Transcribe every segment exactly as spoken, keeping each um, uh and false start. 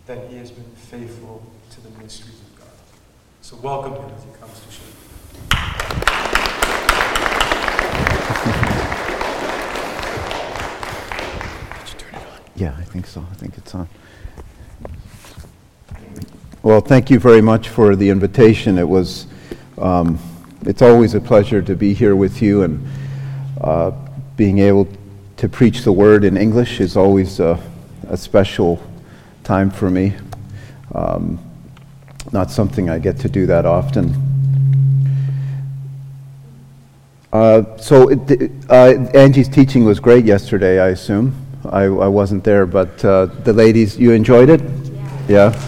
that he has been faithful to the mysteries of God. So welcome him as he comes to share. Did you turn it on? Yeah, I think so. I think it's on. Well, thank you very much for the invitation. It was, um, it's always a pleasure to be here with you, and uh, being able to preach the word in English is always a, a special time for me. Um, not something I get to do that often. Uh, so it, uh, Angie's teaching was great yesterday, I assume. I, I wasn't there, but uh, the ladies, you enjoyed it? Yeah. yeah?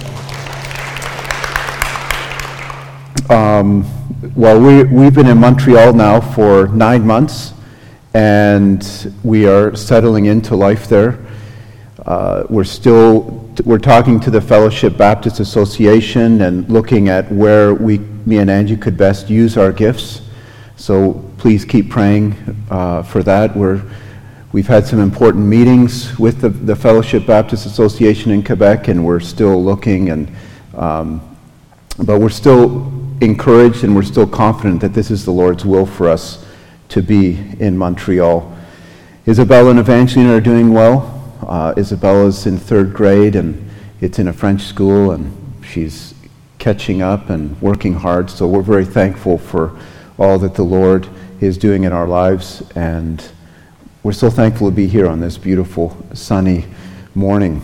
Um, well, we, we've been in Montreal now for nine months, and we are settling into life there. Uh, we're still, we're talking to the Fellowship Baptist Association and looking at where we, me and Angie could best use our gifts. So please keep praying uh, for that. We're, we've had some important meetings with the, the Fellowship Baptist Association in Quebec, and we're still looking, and um, but we're still encouraged and we're still confident that this is the Lord's will for us to be in Montreal. Isabella and Evangeline are doing well. Uh, Isabella's in third grade, and it's in a French school, and she's catching up and working hard. So we're very thankful for all that the Lord is doing in our lives, and we're so thankful to be here on this beautiful sunny morning.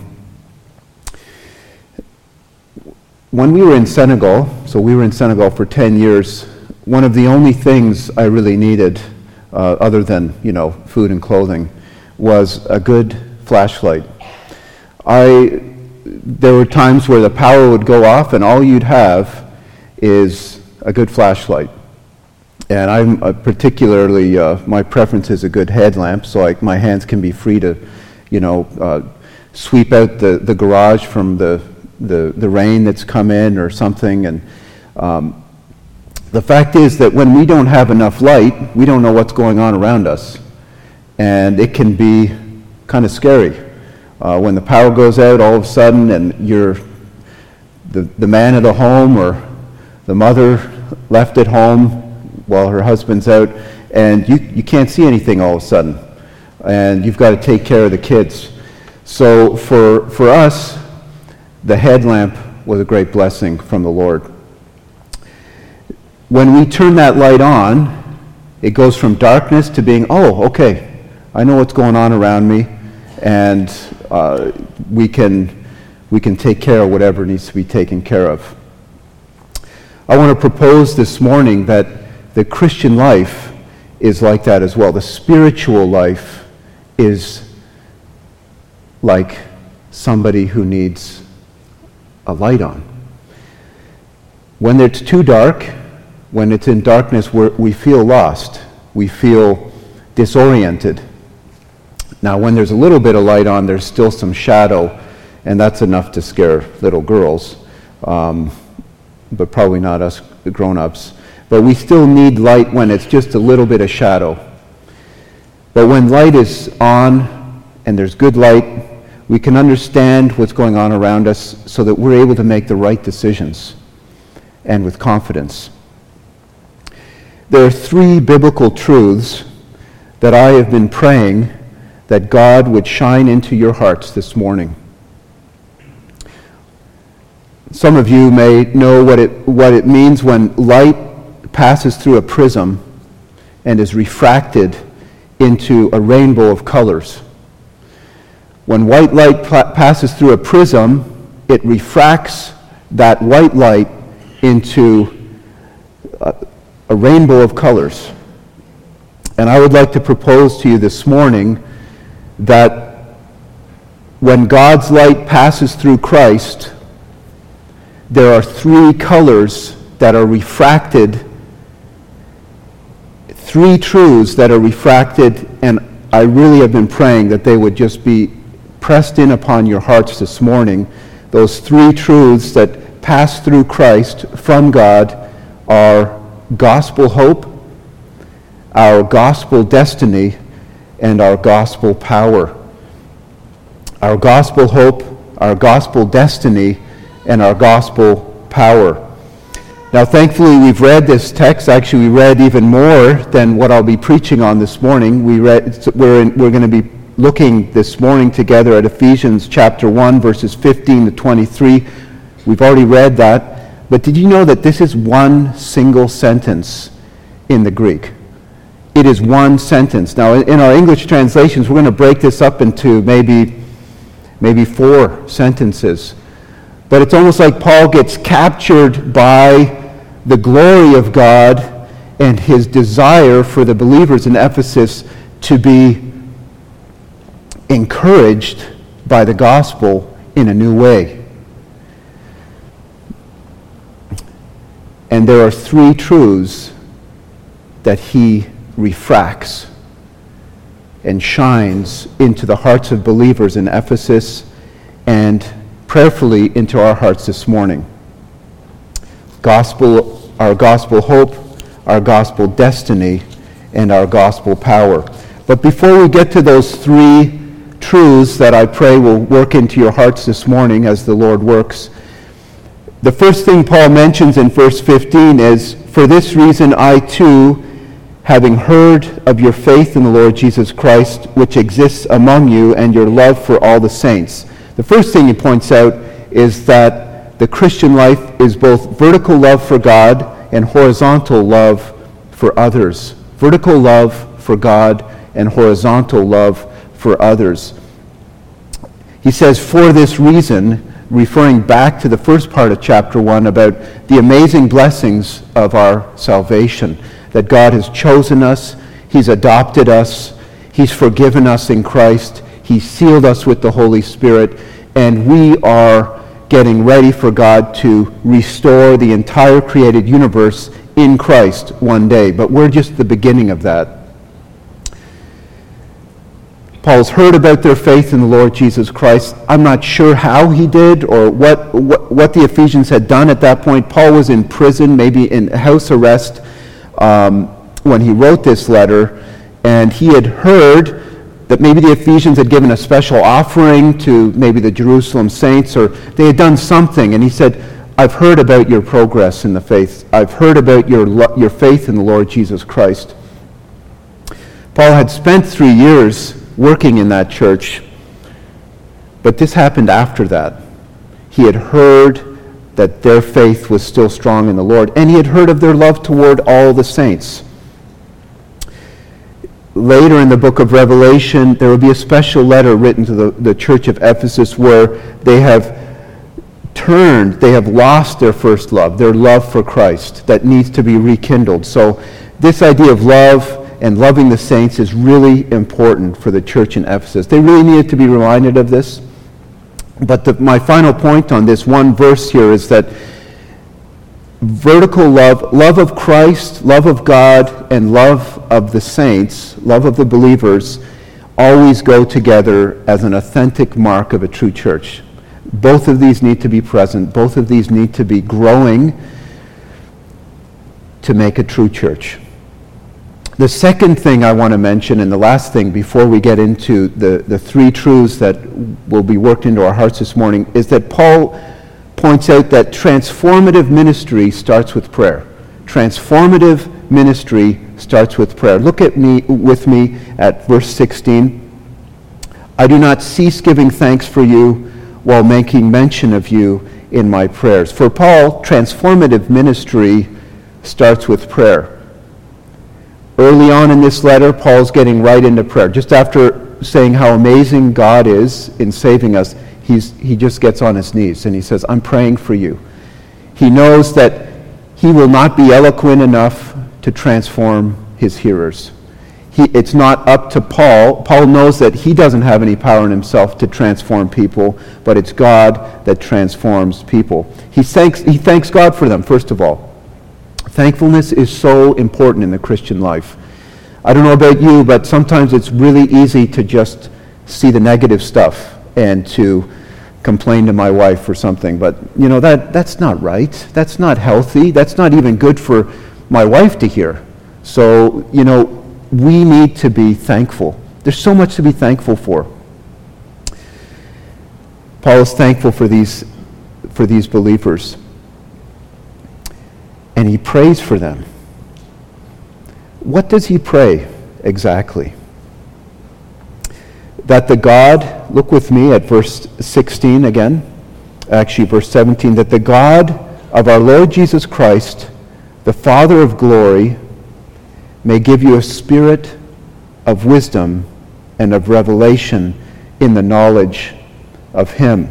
When we were in Senegal, so we were in Senegal for ten years, one of the only things I really needed, uh, other than, you know, food and clothing, was a good flashlight. I, there were times where the power would go off and all you'd have is a good flashlight. And I'm uh, particularly, uh, my preference is a good headlamp, so I, my hands can be free to, you know, uh, sweep out the, the garage from the The, the rain that's come in or something. And um, the fact is that when we don't have enough light, we don't know what's going on around us. And it can be kind of scary. Uh, when the power goes out all of a sudden and you're the, the man of the home or the mother left at home while her husband's out, and you, you can't see anything all of a sudden. And you've got to take care of the kids. So for for us, the headlamp was a great blessing from the Lord. When we turn that light on, it goes from darkness to being, oh, okay, I know what's going on around me, and uh, we can we can take care of whatever needs to be taken care of. I want to propose this morning that the Christian life is like that as well. The spiritual life is like somebody who needs a light on. When it's too dark, when it's in darkness, we're, we feel lost. We feel disoriented. Now, when there's a little bit of light on, there's still some shadow, and that's enough to scare little girls, um, but probably not us grown-ups. But we still need light when it's just a little bit of shadow. But when light is on, and there's good light, we can understand what's going on around us so that we're able to make the right decisions and with confidence. There are three biblical truths that I have been praying that God would shine into your hearts this morning. Some of you may know what it, what it means when light passes through a prism and is refracted into a rainbow of colors. When white light pl- passes through a prism, it refracts that white light into a, a rainbow of colors. And I would like to propose to you this morning that when God's light passes through Christ, there are three colors that are refracted, three truths that are refracted, and I really have been praying that they would just be pressed in upon your hearts this morning. Those three truths that pass through Christ from God are gospel hope, our gospel destiny, and our gospel power. Our gospel hope, our gospel destiny, and our gospel power. Now, thankfully, we've read this text. Actually, we read even more than what I'll be preaching on this morning. We read, we're, in, we're going to be looking this morning together at Ephesians chapter one, verses fifteen to twenty-three. We've already read that. But did you know that this is one single sentence in the Greek? It is one sentence. Now, in our English translations, we're going to break this up into maybe, maybe four sentences. But it's almost like Paul gets captured by the glory of God and his desire for the believers in Ephesus to be encouraged by the gospel in a new way. And there are three truths that he refracts and shines into the hearts of believers in Ephesus and prayerfully into our hearts this morning. Gospel, our gospel hope, our gospel destiny, and our gospel power. But before we get to those three truths that I pray will work into your hearts this morning as the Lord works, the first thing Paul mentions in verse fifteen is, "For this reason I too, having heard of your faith in the Lord Jesus Christ, which exists among you, and your love for all the saints." The first thing he points out is that the Christian life is both vertical love for God and horizontal love for others. Vertical love for God and horizontal love for others. He says, "For this reason," referring back to the first part of chapter one about the amazing blessings of our salvation, that God has chosen us, he's adopted us, he's forgiven us in Christ, he's sealed us with the Holy Spirit, and we are getting ready for God to restore the entire created universe in Christ one day. But we're just the beginning of that. Paul's heard about their faith in the Lord Jesus Christ. I'm not sure how he did or what, what, what the Ephesians had done at that point. Paul was in prison, maybe in house arrest, um, when he wrote this letter, and he had heard that maybe the Ephesians had given a special offering to maybe the Jerusalem saints, or they had done something, and he said, "I've heard about your progress in the faith. I've heard about your lo- your faith in the Lord Jesus Christ." Paul had spent three years working in that church, but this happened after that. He had heard that their faith was still strong in the Lord, and he had heard of their love toward all the saints. Later in the book of Revelation, there will be a special letter written to the, the church of Ephesus where they have turned, they have lost their first love, their love for Christ, that needs to be rekindled. So this idea of love and loving the saints is really important for the church in Ephesus. They really needed to be reminded of this. But the, my final point on this one verse here is that vertical love, love of Christ, love of God, and love of the saints, love of the believers, always go together as an authentic mark of a true church. Both of these need to be present. Both of these need to be growing to make a true church. The second thing I want to mention, and the last thing before we get into the, the three truths that will be worked into our hearts this morning, is that Paul points out that transformative ministry starts with prayer. Transformative ministry starts with prayer. Look at me with me at verse sixteen. "I do not cease giving thanks for you while making mention of you in my prayers." For Paul, transformative ministry starts with prayer. Early on in this letter, Paul's getting right into prayer. Just after saying how amazing God is in saving us, he's, he just gets on his knees and he says, "I'm praying for you." He knows that he will not be eloquent enough to transform his hearers. He, it's not up to Paul. Paul knows that he doesn't have any power in himself to transform people, but it's God that transforms people. He thanks, he thanks God for them, first of all. Thankfulness is so important in the Christian life. I don't know about you, but sometimes it's really easy to just see the negative stuff and to complain to my wife or something. But, you know, that that's not right. That's not healthy. That's not even good for my wife to hear. So, you know, we need to be thankful. There's so much to be thankful for. Paul is thankful for these, for these believers. And he prays for them. What does he pray exactly? That the God, look with me at verse sixteen again, actually verse seventeen, that the God of our Lord Jesus Christ, the Father of glory, may give you a spirit of wisdom and of revelation in the knowledge of him.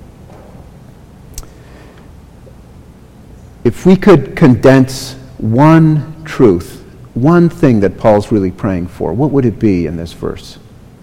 If we could condense one truth, one thing that Paul's really praying for, what would it be in this verse?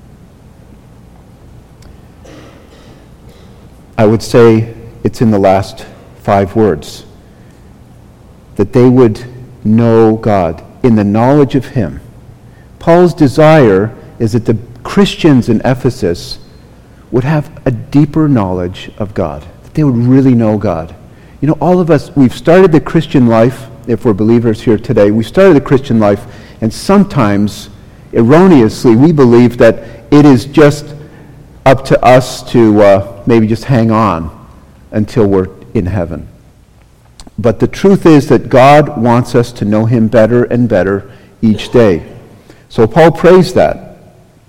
I would say it's in the last five words. That they would know God in the knowledge of him. Paul's desire is that the Christians in Ephesus would have a deeper knowledge of God. That they would really know God. You know, all of us, we've started the Christian life, if we're believers here today, we started the Christian life, and sometimes, erroneously, we believe that it is just up to us to uh, maybe just hang on until we're in heaven. But the truth is that God wants us to know him better and better each day. So Paul prays that.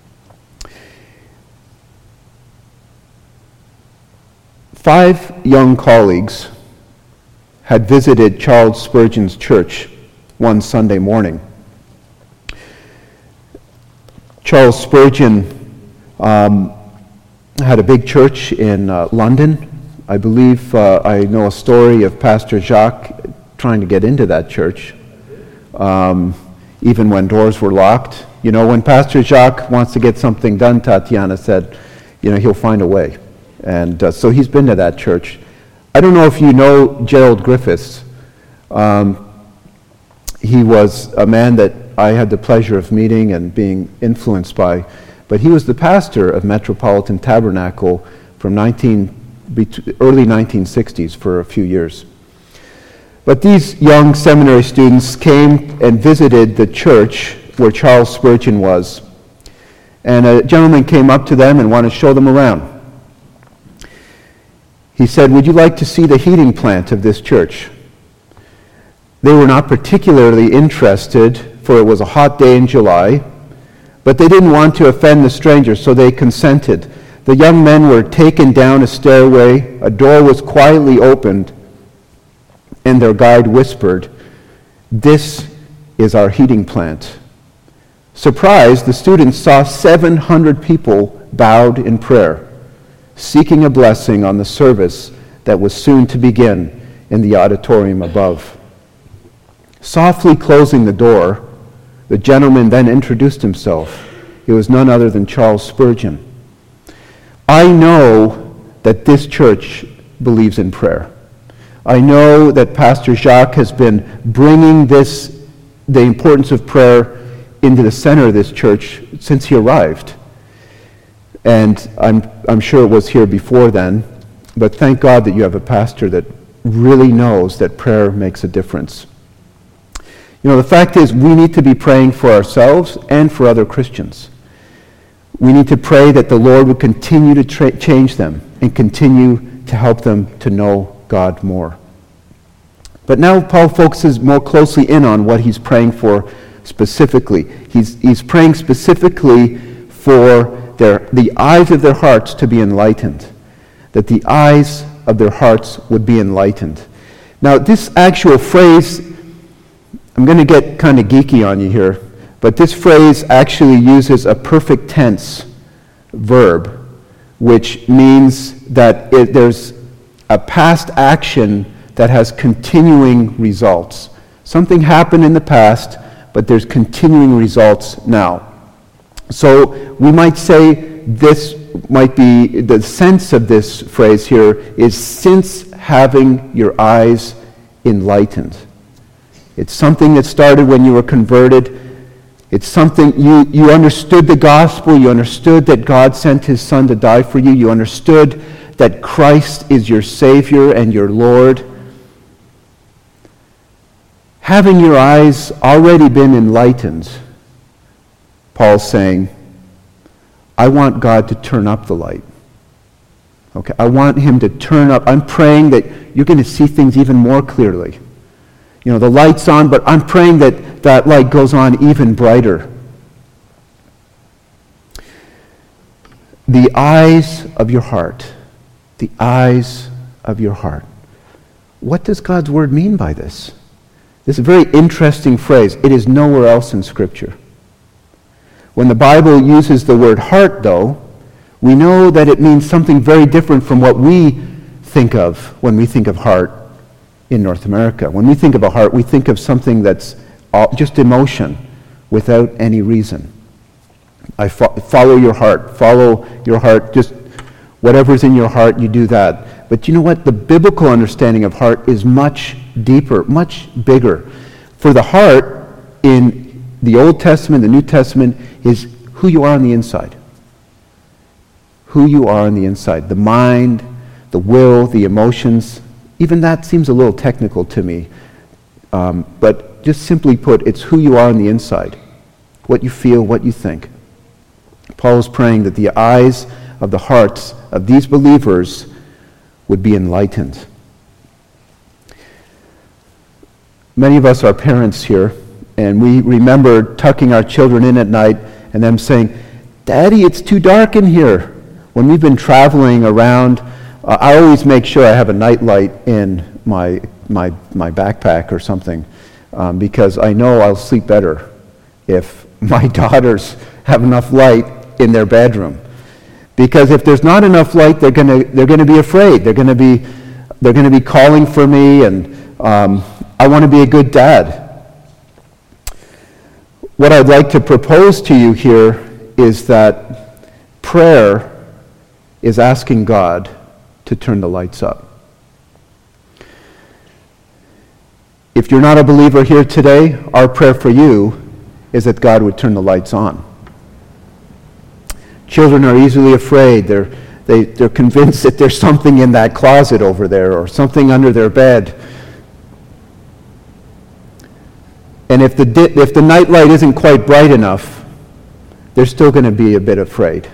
Five young colleagues had visited Charles Spurgeon's church one Sunday morning. Charles Spurgeon um, had a big church in uh, London. I believe uh, I know a story of Pastor Jacques trying to get into that church, um, even when doors were locked. You know, when Pastor Jacques wants to get something done, Tatiana said, you know, he'll find a way. And uh, so he's been to that church. I don't know if you know Gerald Griffiths. Um, he was a man that I had the pleasure of meeting and being influenced by. But he was the pastor of Metropolitan Tabernacle from nineteen, early nineteen sixties for a few years. But these young seminary students came and visited the church where Charles Spurgeon was. And a gentleman came up to them and wanted to show them around. He said, "Would you like to see the heating plant of this church?" They were not particularly interested, for it was a hot day in July. But they didn't want to offend the stranger, so they consented. The young men were taken down a stairway. A door was quietly opened, and their guide whispered, "This is our heating plant." Surprised, the students saw seven hundred people bowed in prayer, seeking a blessing on the service that was soon to begin in the auditorium above. Softly closing the door, the gentleman then introduced himself. It was none other than Charles Spurgeon. "I know that this church believes in prayer. I know that Pastor Jacques has been bringing this, the importance of prayer, into the center of this church since he arrived. And I'm, I'm sure it was here before then, but thank God that you have a pastor that really knows that prayer makes a difference." You know, the fact is, we need to be praying for ourselves and for other Christians. We need to pray that the Lord would continue to tra- change them and continue to help them to know God more. But now Paul focuses more closely in on what he's praying for specifically. He's, he's praying specifically for their, the eyes of their hearts to be enlightened, that the eyes of their hearts would be enlightened. Now, this actual phrase, I'm going to get kind of geeky on you here, but this phrase actually uses a perfect tense verb, which means that it, there's a past action that has continuing results. Something happened in the past, but there's continuing results now. So we might say this might be, the sense of this phrase here is since having your eyes enlightened. It's something that started when you were converted. It's something, you, you understood the gospel. You understood that God sent his Son to die for you. You understood that Christ is your Savior and your Lord. Having your eyes already been enlightened, Paul's saying, I want God to turn up the light. Okay, I want him to turn up. I'm praying that you're going to see things even more clearly. You know, the light's on, but I'm praying that that light goes on even brighter. The eyes of your heart. The eyes of your heart. What does God's word mean by this? This is a very interesting phrase. It is nowhere else in Scripture. When the Bible uses the word heart, though, we know that it means something very different from what we think of when we think of heart in North America. When we think of a heart, we think of something that's all, just emotion without any reason. I fo- follow your heart. Follow your heart. Just whatever's in your heart, you do that. But you know what? The biblical understanding of heart is much deeper, much bigger. For the heart in the Old Testament, the New Testament, is who you are on the inside. Who you are on the inside. The mind, the will, the emotions. Even that seems a little technical to me. Um, but just simply put, it's who you are on the inside. What you feel, what you think. Paul is praying that the eyes of the hearts of these believers would be enlightened. Many of us are parents here, and we remember tucking our children in at night and them saying, "Daddy, it's too dark in here." When we've been traveling around, uh, I always make sure I have a night light in my my my backpack or something, um, because I know I'll sleep better if my daughters have enough light in their bedroom. Because if there's not enough light, they're gonna they're gonna be afraid. They're gonna be they're gonna be calling for me, and um, I want to be a good dad. What I'd like to propose to you here is that prayer is asking God to turn the lights up. If you're not a believer here today, our prayer for you is that God would turn the lights on. Children are easily afraid. They're, they, they're convinced that there's something in that closet over there or something under their bed. And if the, di- if the night light isn't quite bright enough, they're still going to be a bit afraid.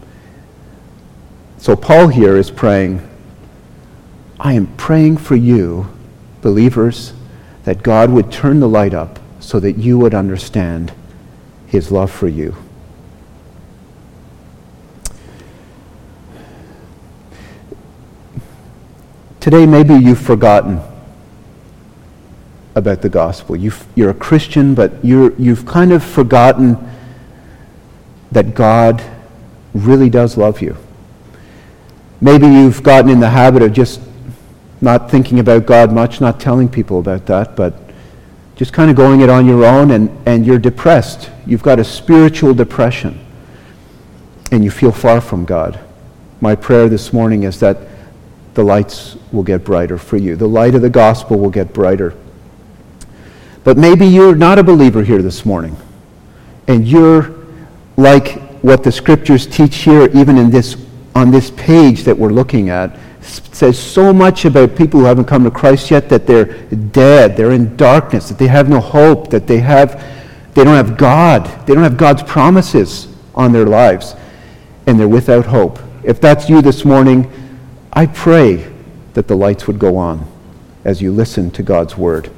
So Paul here is praying, I am praying for you, believers, that God would turn the light up so that you would understand his love for you. Today, maybe you've forgotten about the gospel. You've, you're a Christian, but you're, you've kind of forgotten that God really does love you. Maybe you've gotten in the habit of just not thinking about God much, not telling people about that, but just kind of going it on your own, and, and you're depressed. You've got a spiritual depression, and you feel far from God. My prayer this morning is that the lights will get brighter for you. The light of the gospel will get brighter. But maybe you're not a believer here this morning, and you're like what the scriptures teach here, even in this on this page that we're looking at, says so much about people who haven't come to Christ yet, that they're dead, they're in darkness, that they have no hope, that they have they don't have God, they don't have God's promises on their lives, and they're without hope. If that's you this morning, I pray that the lights would go on as you listen to God's word.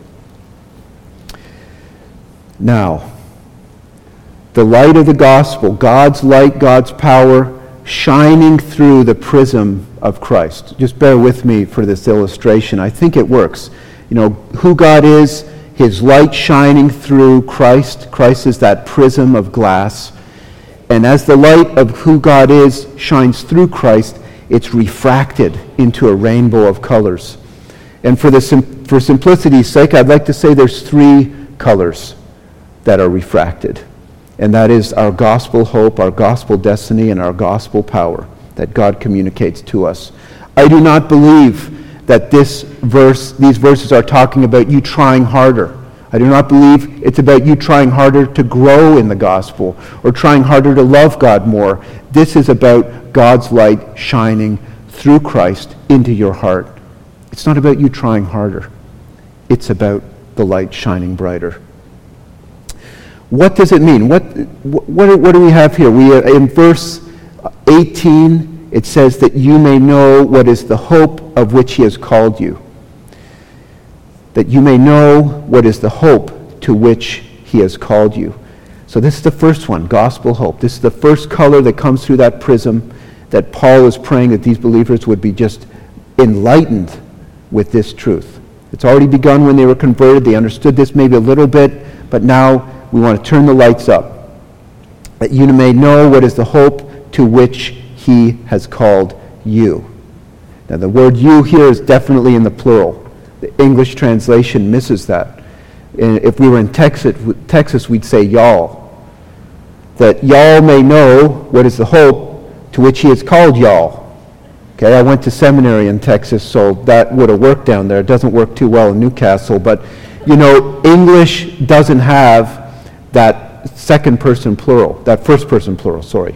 Now, the light of the gospel, God's light, God's power, shining through the prism of Christ. Just bear with me for this illustration. I think it works. You know, who God is, his light shining through Christ. Christ is that prism of glass. And as the light of who God is shines through Christ, it's refracted into a rainbow of colors. And for the sim- for simplicity's sake, I'd like to say there's three colors that are refracted. And that is our gospel hope, our gospel destiny, and our gospel power that God communicates to us. I do not believe that this verse, these verses are talking about you trying harder. I do not believe it's about you trying harder to grow in the gospel or trying harder to love God more. This is about God's light shining through Christ into your heart. It's not about you trying harder. It's about the light shining brighter. What does it mean? What, what, what do we have here? We are in verse eighteen, it says that you may know what is the hope of which he has called you. That you may know what is the hope to which he has called you. So this is the first one, gospel hope. This is the first color that comes through that prism, that Paul is praying that these believers would be just enlightened with this truth. It's already begun when they were converted. They understood this maybe a little bit, but now we want to turn the lights up. That you may know what is the hope to which he has called you. Now the word you here is definitely in the plural. The English translation misses that. And if we were in Texas, Texas, we'd say y'all. That y'all may know what is the hope to which he has called y'all. Okay, I went to seminary in Texas, so that would have worked down there. It doesn't work too well in Newcastle, but you know, English doesn't have that second person plural, that first person plural, sorry.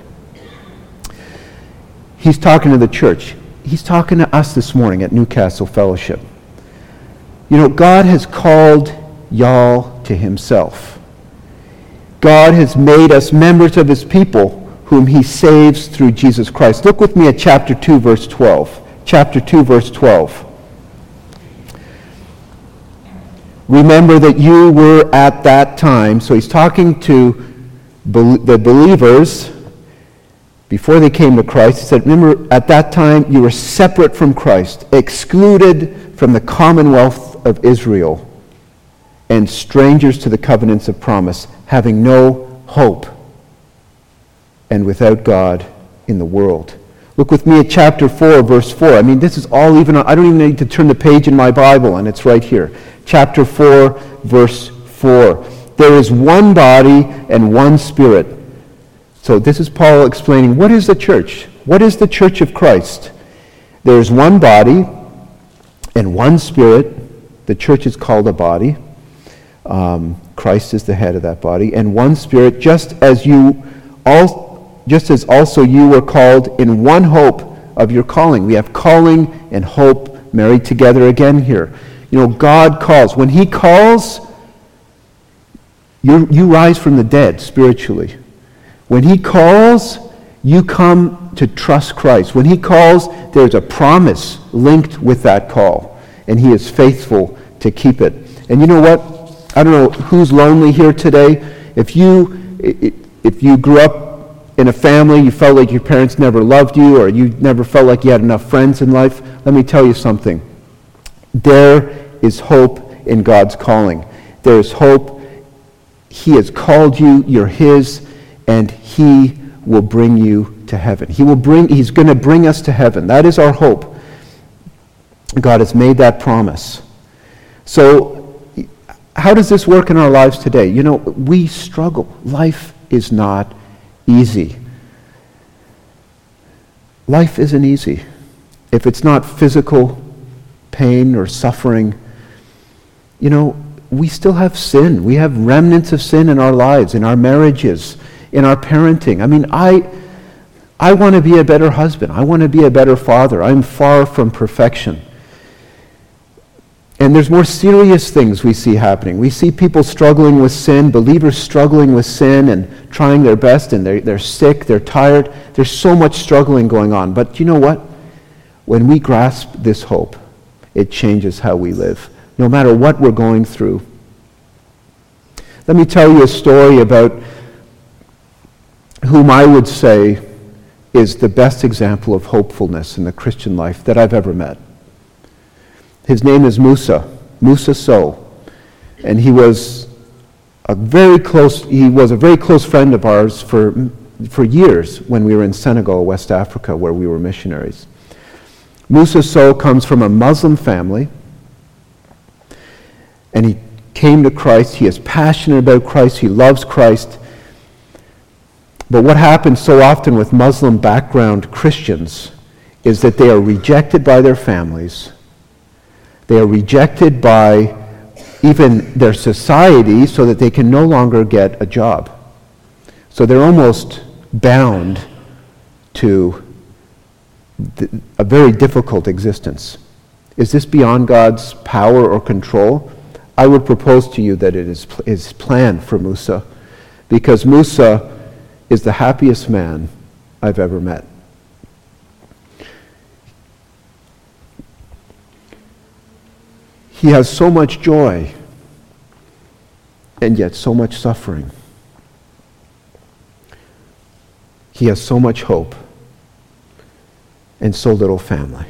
He's talking to the church. He's talking to us this morning at Newcastle Fellowship. You know, God has called y'all to himself. God has made us members of his people whom he saves through Jesus Christ. Look with me at chapter two, verse twelve. Chapter two, verse twelve. Remember that you were at that time, so he's talking to be- the believers before they came to Christ. He said, remember, at that time you were separate from Christ, excluded from the commonwealth of Israel, and strangers to the covenants of promise, having no hope, and without God in the world. Look with me at chapter four, verse four. I mean, this is all even, I don't even need to turn the page in my Bible, and it's right here. Chapter four, verse four. There is one body and one Spirit. So this is Paul explaining, what is the church? What is the church of Christ? There is one body and one Spirit. The church is called a body. Um, Christ is the head of that body. And one Spirit, just as you all just as also you were called in one hope of your calling. We have calling and hope married together again here. You know, God calls. When he calls, you, you rise from the dead spiritually. When he calls, you come to trust Christ. When he calls, there's a promise linked with that call. And he is faithful to keep it. And you know what? I don't know who's lonely here today. If you, if you grew up in a family, you felt like your parents never loved you, or you never felt like you had enough friends in life, let me tell you something. There is hope in God's calling. There is hope. He has called you, you're his, and he will bring you to heaven. He will bring, he's going to bring us to heaven. That is our hope. God has made that promise. So, how does this work in our lives today? You know, we struggle. Life is not easy. Life isn't easy. If it's not physical pain or suffering, you know, we still have sin. We have remnants of sin in our lives, in our marriages, in our parenting. I mean, I I want to be a better husband. I want to be a better father. I'm far from perfection. And there's more serious things we see happening. We see people struggling with sin, believers struggling with sin and trying their best, and they're, they're sick, they're tired. There's so much struggling going on. But you know what? When we grasp this hope, it changes how we live, no matter what we're going through. Let me tell you a story about whom I would say is the best example of hopefulness in the Christian life that I've ever met. His name is Musa, Musa Sow, and he was a very close, he was a very close friend of ours for, for years when we were in Senegal, West Africa, where we were missionaries. Musa Sow comes from a Muslim family, and he came to Christ. He is passionate about Christ. He loves Christ. But what happens so often with Muslim background Christians is that they are rejected by their families. They are rejected by even their society so that they can no longer get a job. So they're almost bound to th- a very difficult existence. Is this beyond God's power or control? I would propose to you that it is his plan for Musa, because Musa is the happiest man I've ever met. He has so much joy and yet so much suffering. He has so much hope and so little family.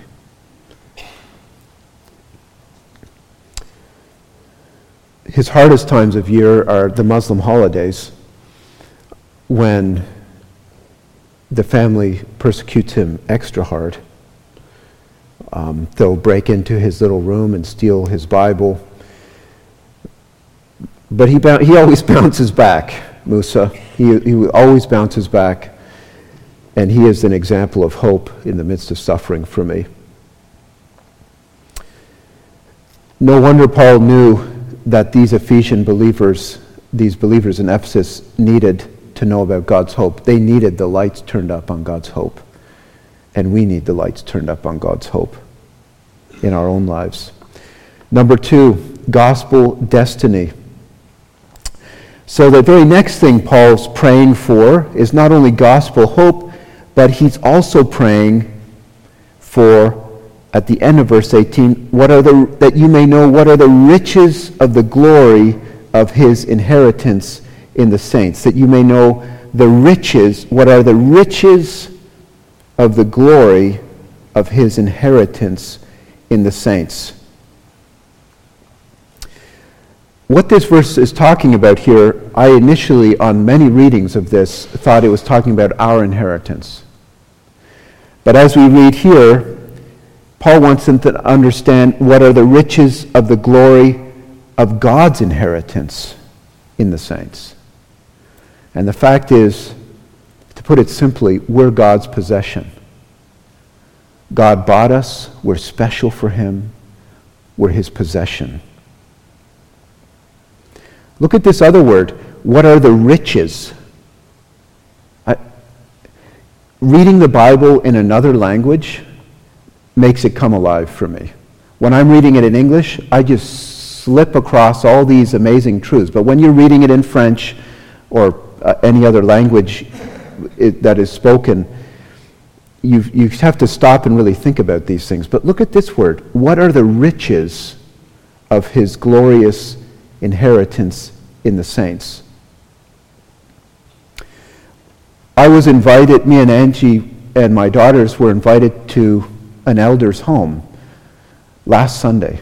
His hardest times of year are the Muslim holidays, when the family persecutes him extra hard. Um, they'll break into his little room and steal his Bible. But he ba- he always bounces back, Musa. He, he always bounces back. And he is an example of hope in the midst of suffering for me. No wonder Paul knew that these Ephesian believers, these believers in Ephesus, needed to know about God's hope. They needed the lights turned up on God's hope. And we need the lights turned up on God's hope in our own lives. Number two, gospel destiny. So the very next thing Paul's praying for is not only gospel hope, but he's also praying for, at the end of verse eighteen, what are the that you may know what are the riches of the glory of his inheritance in the saints. That you may know the riches, what are the riches of the glory of his inheritance in the saints. What this verse is talking about here, I initially, on many readings of this, thought it was talking about our inheritance. But as we read here, Paul wants them to understand what are the riches of the glory of God's inheritance in the saints. And the fact is, to put it simply, we're God's possession. God bought us, we're special for him, we're his possession. Look at this other word. What are the riches? I, reading the Bible in another language makes it come alive for me. When I'm reading it in English, I just slip across all these amazing truths. But when you're reading it in French or uh, any other language it, that is spoken, you you have to stop and really think about these things. But look at this word. What are the riches of his glorious inheritance in the saints? I was invited, me and Angie and my daughters were invited to an elder's home last Sunday.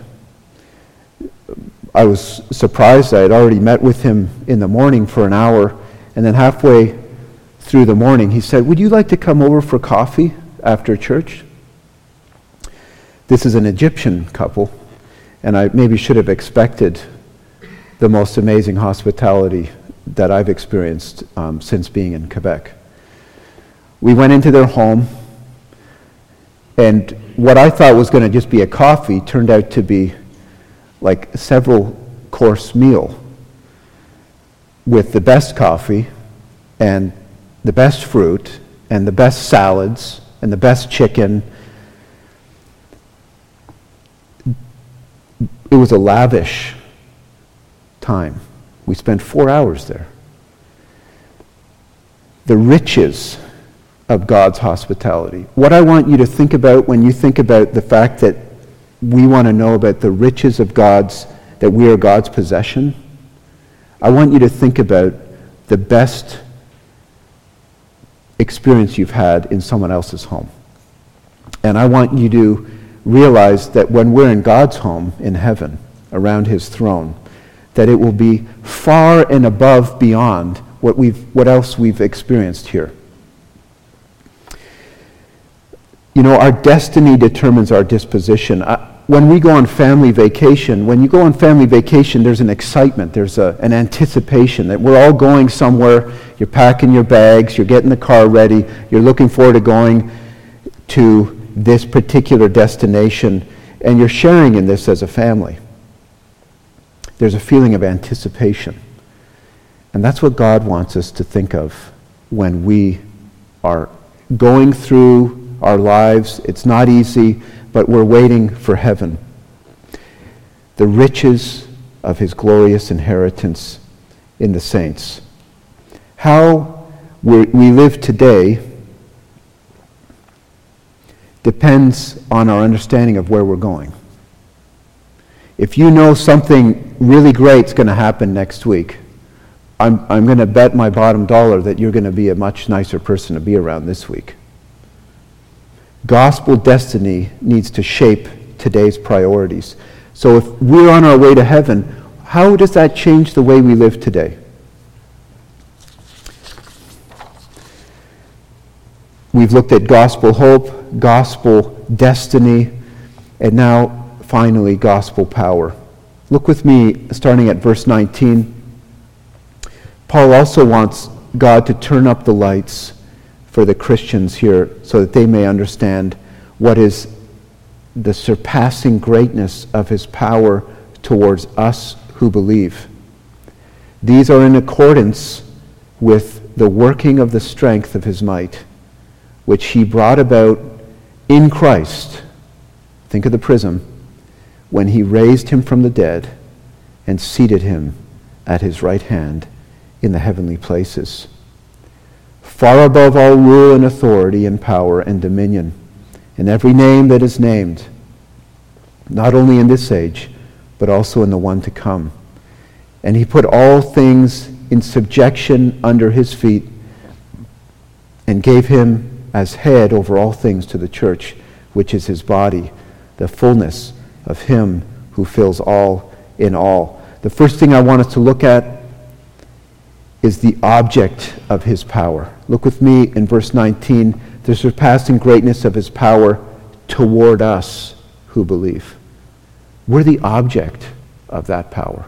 I was surprised. I had already met with him in the morning for an hour, and then halfway through the morning he said, "Would you like to come over for coffee after church?" This is an Egyptian couple, and I maybe should have expected the most amazing hospitality that I've experienced um, since being in Quebec. We went into their home, and what I thought was going to just be a coffee turned out to be like a several course meal with the best coffee and the best fruit and the best salads and the best chicken. It was a lavish time. We spent four hours there. The riches of God's hospitality. What I want you to think about when you think about the fact that we want to know about the riches of God's, that we are God's possession, I want you to think about the best experience you've had in someone else's home. And I want you to realize that when we're in God's home in heaven, around his throne, that it will be far and above beyond what we've what else we've experienced here. You know, our destiny determines our disposition. I, when we go on family vacation, when you go on family vacation, there's an excitement, there's a, an anticipation that we're all going somewhere. You're packing your bags, you're getting the car ready, you're looking forward to going to this particular destination, and you're sharing in this as a family. There's a feeling of anticipation. And that's what God wants us to think of when we are going through our lives. It's not easy, but we're waiting for heaven. The riches of his glorious inheritance in the saints. How we we live today depends on our understanding of where we're going. If you know something really great's going to happen next week, I'm, I'm going to bet my bottom dollar that you're going to be a much nicer person to be around this week. Gospel destiny needs to shape today's priorities. So if we're on our way to heaven, how does that change the way we live today? We've looked at gospel hope, gospel destiny, and now finally gospel power. Look with me starting at verse nineteen. Paul also wants God to turn up the lights for the Christians here so that they may understand what is the surpassing greatness of his power towards us who believe. These are in accordance with the working of the strength of his might, which he brought about in Christ. Think of the prism. When he raised him from the dead and seated him at his right hand in the heavenly places, far above all rule and authority and power and dominion, and every name that is named, not only in this age, but also in the one to come. And he put all things in subjection under his feet and gave him as head over all things to the church, which is his body, the fullness of him who fills all in all. The first thing I want us to look at is the object of his power. Look with me in verse nineteen, the surpassing greatness of his power toward us who believe. We're the object of that power.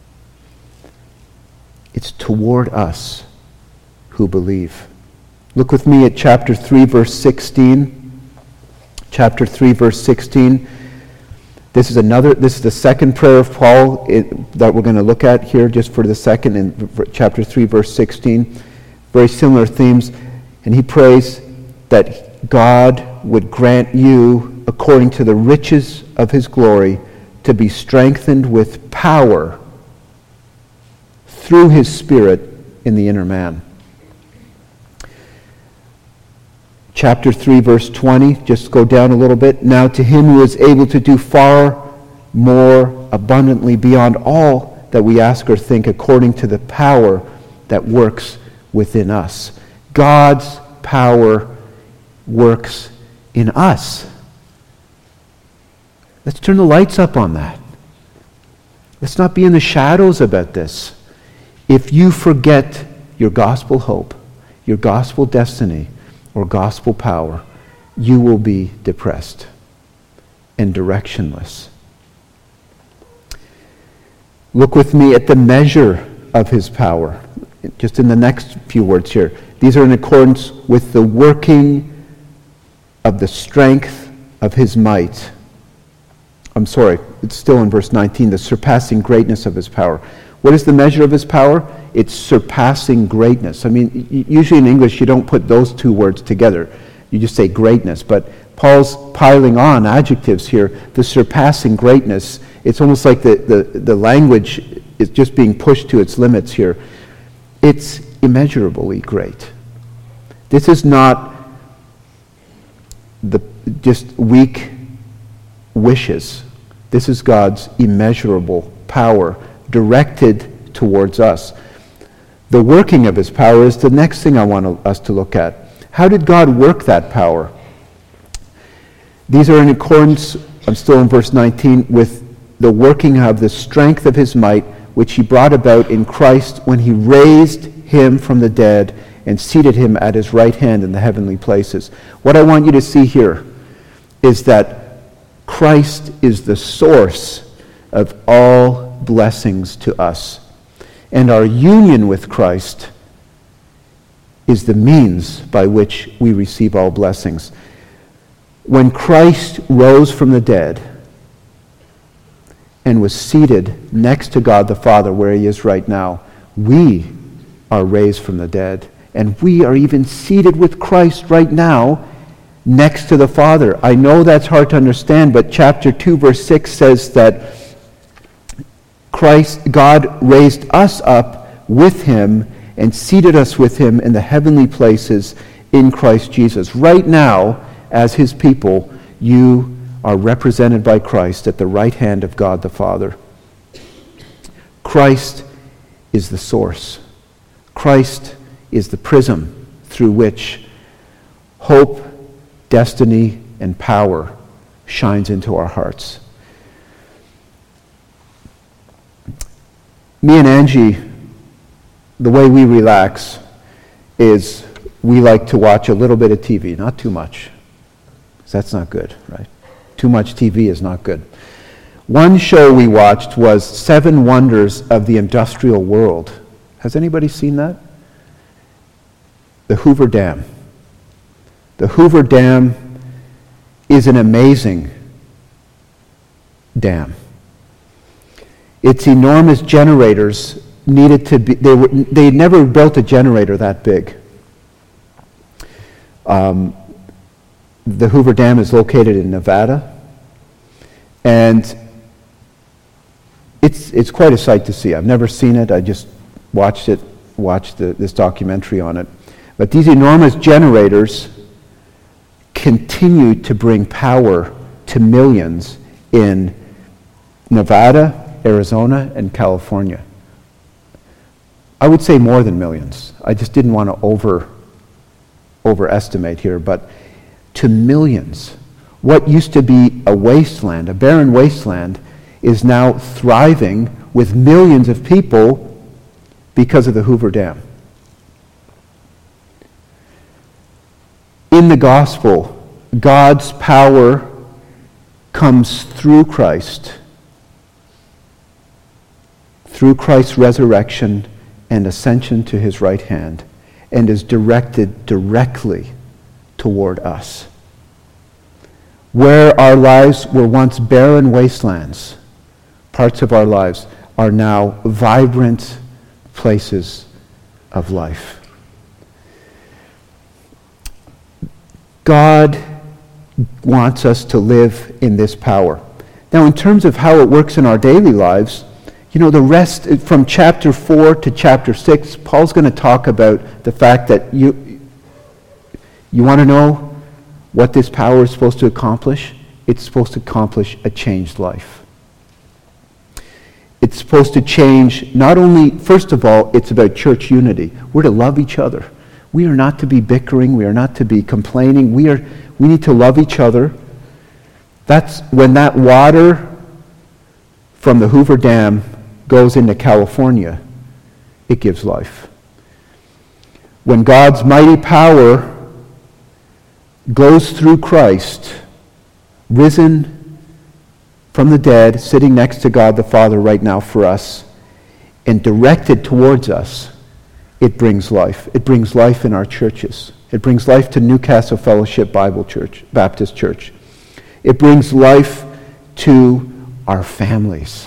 It's toward us who believe. Look with me at chapter three, verse sixteen. Chapter three, verse sixteen. This is another, this is the second prayer of Paul it, that we're going to look at here just for the second in chapter three, verse sixteen. Very similar themes. And he prays that God would grant you, according to the riches of his glory, to be strengthened with power through his Spirit in the inner man. Chapter three, verse twenty, just go down a little bit. Now to him who is able to do far more abundantly beyond all that we ask or think, according to the power that works within us. God's power works in us. Let's turn the lights up on that. Let's not be in the shadows about this. If you forget your gospel hope, your gospel destiny, or gospel power, you will be depressed and directionless. Look with me at the measure of his power. Just in the next few words here. These are in accordance with the working of the strength of his might. I'm sorry, it's still in verse nineteen, the surpassing greatness of his power. What is the measure of his power? It's surpassing greatness. I mean, usually in English you don't put those two words together. You just say greatness. But Paul's piling on adjectives here. The surpassing greatness. It's almost like the, the, the language is just being pushed to its limits here. It's immeasurably great. This is not the just weak wishes. This is God's immeasurable power directed towards us. The working of his power is the next thing I want us to look at. How did God work that power? These are in accordance, I'm still in verse nineteen, with the working of the strength of his might, which he brought about in Christ when he raised him from the dead and seated him at his right hand in the heavenly places. What I want you to see here is that Christ is the source of all blessings to us. And our union with Christ is the means by which we receive all blessings. When Christ rose from the dead and was seated next to God the Father where he is right now, we are raised from the dead. And we are even seated with Christ right now next to the Father. I know that's hard to understand, but chapter two, verse six says that Christ, God raised us up with him and seated us with him in the heavenly places in Christ Jesus. Right now, as his people, you are represented by Christ at the right hand of God the Father. Christ is the source. Christ is the prism through which hope, destiny, and power shines into our hearts. Me and Angie, the way we relax is we like to watch a little bit of T V, not too much, because that's not good, right? Too much T V is not good. One show we watched was Seven Wonders of the Industrial World. Has anybody seen that? The Hoover Dam. The Hoover Dam is an amazing dam. Its enormous generators needed to be, they were, they had never built a generator that big. Um, the Hoover Dam is located in Nevada, and it's it's quite a sight to see. I've never seen it. I just watched it, watched the, this documentary on it. But these enormous generators continue to bring power to millions in Nevada, Arizona, and California. I would say more than millions. I just didn't want to over overestimate here, but to millions. What used to be a wasteland, a barren wasteland, is now thriving with millions of people because of the Hoover Dam. In the gospel, God's power comes through Christ, through Christ's resurrection and ascension to his right hand, and is directed directly toward us. Where our lives were once barren wastelands, parts of our lives are now vibrant places of life. God wants us to live in this power. Now, in terms of how it works in our daily lives, you know, the rest, from chapter four to chapter six, Paul's going to talk about the fact that you, you want to know what this power is supposed to accomplish? It's supposed to accomplish a changed life. It's supposed to change, not only, first of all, it's about church unity. We're to love each other. We are not to be bickering. We are not to be complaining. We are. We need to love each other. That's when that water from the Hoover Dam goes into California, it gives life. When God's mighty power goes through Christ, risen from the dead, sitting next to God the Father right now for us, and directed towards us, it brings life. It brings life in our churches. It brings life to Newcastle Fellowship Bible Church, Baptist Church. It brings life to our families.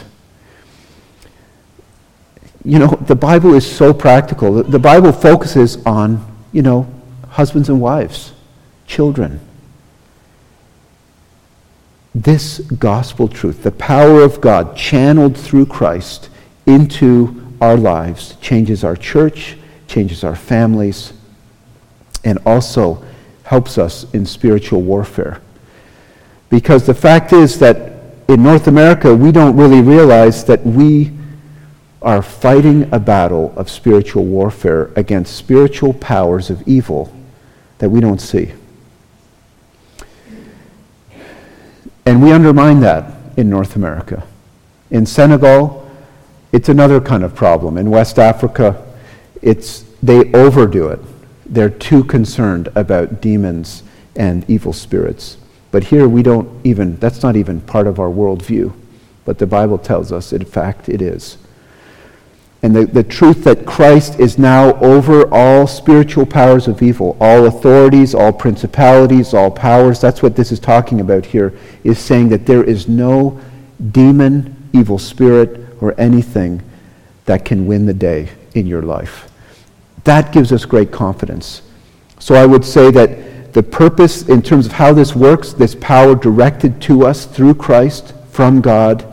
You know, the Bible is so practical. The Bible focuses on, you know, husbands and wives, children. This gospel truth, the power of God channeled through Christ into our lives, changes our church, changes our families, and also helps us in spiritual warfare. Because the fact is that in North America, we don't really realize that we are fighting a battle of spiritual warfare against spiritual powers of evil that we don't see. And we undermine that in North America. In Senegal, it's another kind of problem. In West Africa, it's they overdo it. They're too concerned about demons and evil spirits. But here we don't even, that's not even part of our worldview. But the Bible tells us, in fact, it is. And the, the truth that Christ is now over all spiritual powers of evil, all authorities, all principalities, all powers, that's what this is talking about here, is saying that there is no demon, evil spirit, or anything that can win the day in your life. That gives us great confidence. So I would say that the purpose in terms of how this works, this power directed to us through Christ from God,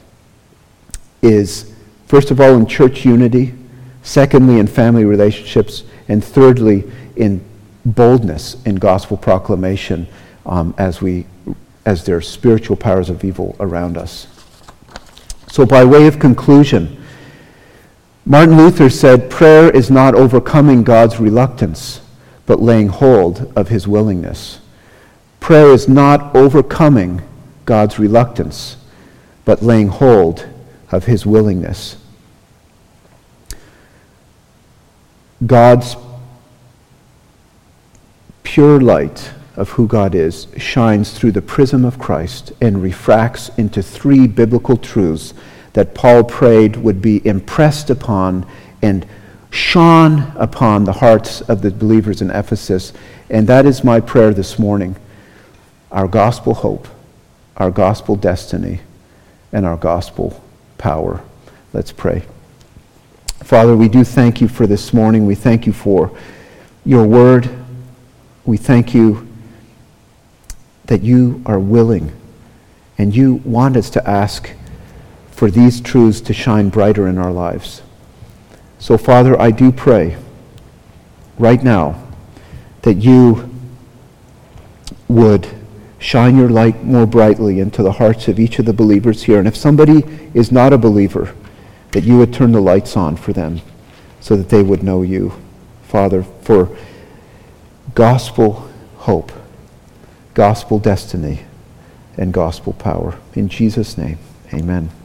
is first of all in church unity, secondly in family relationships, and thirdly in boldness in gospel proclamation um, as we as there are spiritual powers of evil around us. So by way of conclusion, Martin Luther said, prayer is not overcoming God's reluctance, but laying hold of his willingness. Prayer is not overcoming God's reluctance, but laying hold of his willingness. God's pure light of who God is shines through the prism of Christ and refracts into three biblical truths that Paul prayed would be impressed upon and shone upon the hearts of the believers in Ephesus. And that is my prayer this morning. Our gospel hope, our gospel destiny, and our gospel power. Let's pray. Father, we do thank you for this morning. We thank you for your word. We thank you that you are willing and you want us to ask for these truths to shine brighter in our lives. So, Father, I do pray right now that you would shine your light more brightly into the hearts of each of the believers here. And if somebody is not a believer, that you would turn the lights on for them so that they would know you, Father, for gospel hope, gospel destiny, and gospel power. In Jesus' name, amen.